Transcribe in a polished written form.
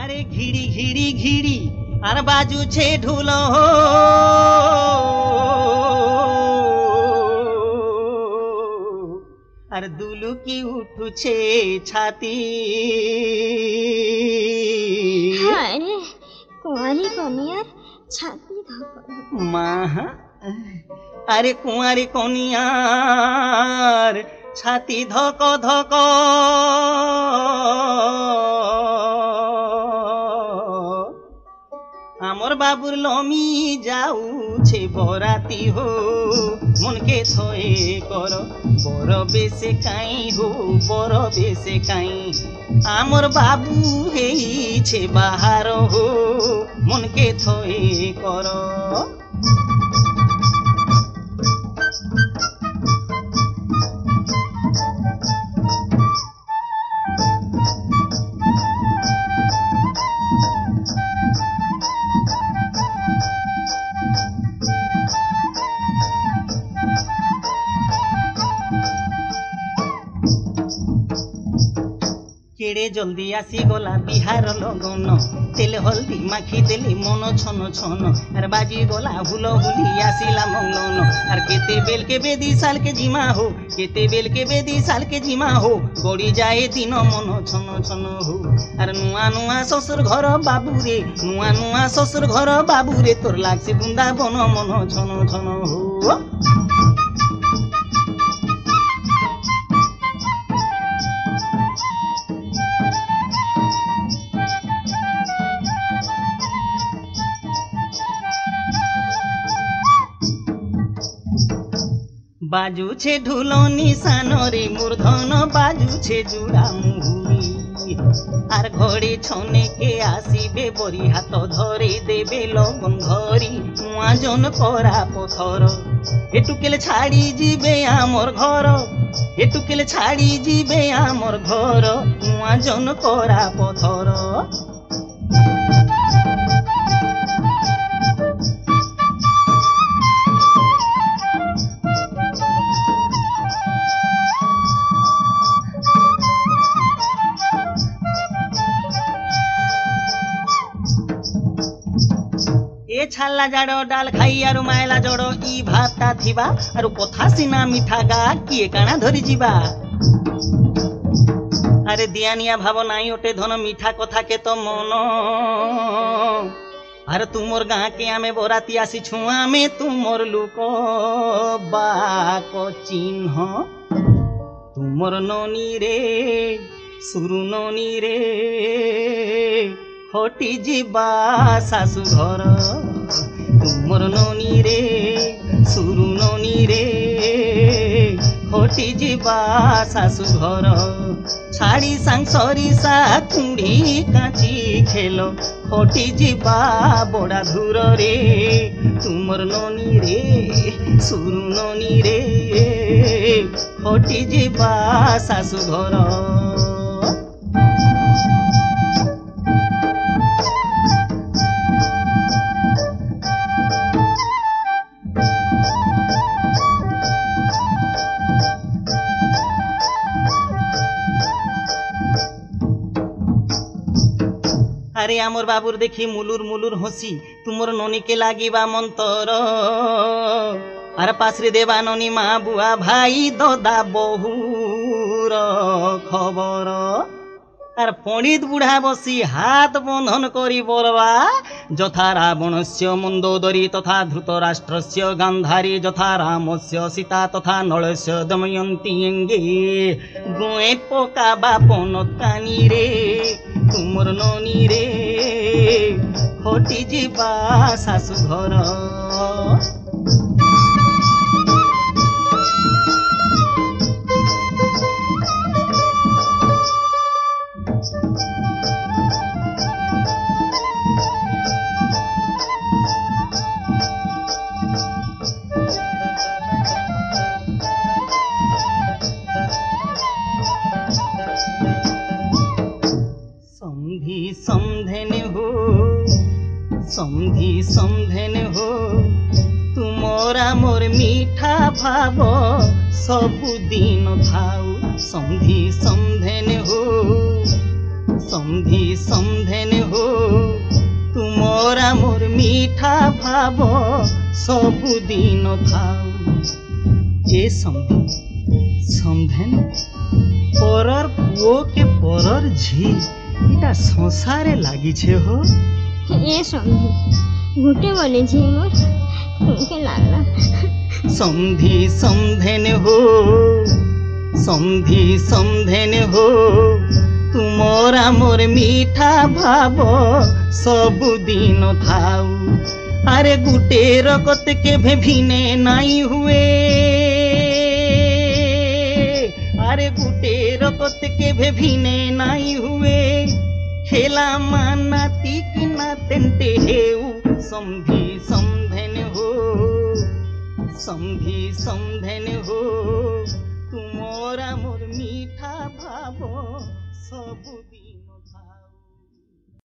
আরে ঘিড়ি ঘিড়ি ঘিড়ি আর বাজুছে ঢুল আর দুলুকি উঠুছে ছাতি আরে কুঁয়ারি কনিয়ার ছাতি ধক মা আরে কুঁয়ারি কনিয়ার ছাতি ধক ধক আমার বাবুর লমি যাউছে বরাতি হো মনকে থয়ে কর বড় বেশে কাই হো বড় বেশে কাই আমার বাবু হেইছে বাহার হো মনকে থয়ে কর केड़े जल्दी आसी गला बिहार लगन तेल हल्दी माखी देली मन छन छन अर बाजी गला हुल हुली आसिला मंगन अर केते बेल के बेदी साल के जिमा हो केते बेल के बेदी साल के जिमा हो गड़ी जाए दिन मन छन छन हो अर नुआ नुआ ससुर घर बाबू रे नुआ नुआ ससुर घर बाबू रे तोर लागसे बृंदावन मन छन छन हो बाजुछे ढुल निशान रे मूर्धन बाजुछे जुड़ा मुहुरी आर घड़ी छने के आसीबे बरी हाथ धरे देबे लगन धरी नुआ जन करा पथर एटुकेले छाड़ी जीबे आमर घर एटुकेले छाड़ी जीबे आमर घर नुआ जन करा पथर ए छाला जाड़ो डाल खाई आरु मायला जड़ो ई भाता थिबा आरु कथा सिना मिठा गा किए काना धरी जीवा अरे दियानिया भाव नाई ओटे धन मिठा कथा के तो मन अरे तुमोर गाँ के आमे बराती आसी छुआ में तुमोर लुक बाको चिन्ह तुमोर ननी रे सुरु ननी रे हटी जीवा सासु घर तुमर ननी रे सुरु ननी रे हटी जीवा सासु घर छाड़ी सांग सरिसा कुंडी काची खेलो हटी जीवा बड़ा दूर रे तुमर ननी रे सुरु ननी रे हटी जीवा सासु घर अरे आमर बाबूर देखी मुलुर मुलुर हसी तुमर ननी के लागिबा मंतर अरे पासरे देवा ननी मा बुआ भाई ददा बहुर खबर अरे पंडित बुढ़ा बसी हाथ बंधन करी बोलवा यथा रावणस्य मंदोदरी तथा धृतराष्ट्रस्य गांधारी यथा रामस्य सीता तथा नलस्य दमयंती एंगे गोए पोका बापन कानी रे तुमर ननी रे हटी जीवा सासु घर समधी समधेन हो तुमरा मोर मीठा भाव सबुदिन थाऊ समधी समधेन हो समधी समधेन हो तुमरा मोर मीठा भाव सबुदिन थाऊ ए समधी समधेन परर पुओ के परर झी इटा संसारे लागी छे हो ए समधी घुटे बोले झी मोर तुमके लागला समधी समधेन हो समधी समधेन हो तुमरा मोर मीठा भाव सबुदिन थाऊ अरे गुटे रगत के भिने नाई हुए अरे गुटे रगत के भिने नाई हुए खेला माना की ना तेंटे हेऊ समधी समधेन हो समधी समधेन हो तुमरा मोर मीठा भाव सब